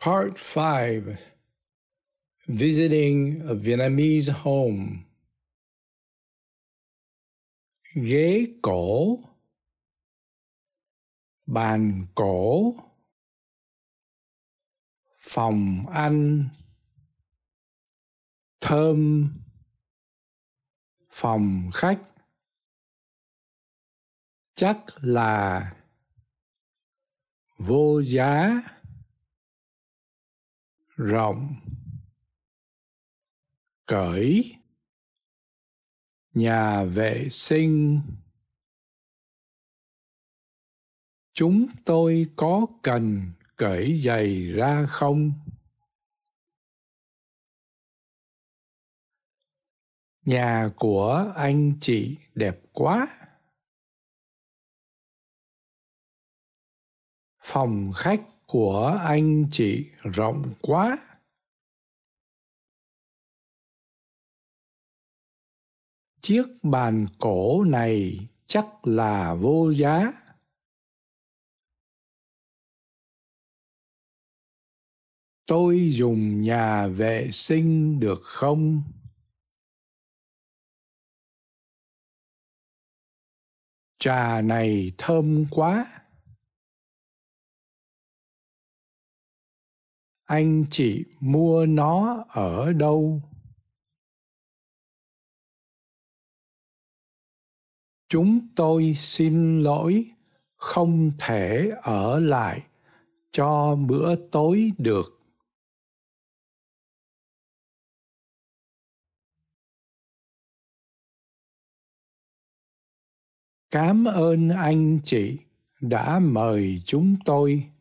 Part 5. Visiting a Vietnamese home. Ghế cổ, bàn cổ, phòng ăn, thơm, phòng khách, chắc là, vô giá, rộng, cởi, nhà vệ sinh. Chúng tôi có cần cởi giày ra không? Nhà của anh chị đẹp quá. Phòng khách của anh chị rộng quá. Chiếc bàn cổ này chắc là vô giá. Tôi dùng nhà vệ sinh được không? Trà này thơm quá. Anh chị mua nó ở đâu? Chúng tôi xin lỗi, không thể ở lại cho bữa tối được. Cảm ơn anh chị đã mời chúng tôi.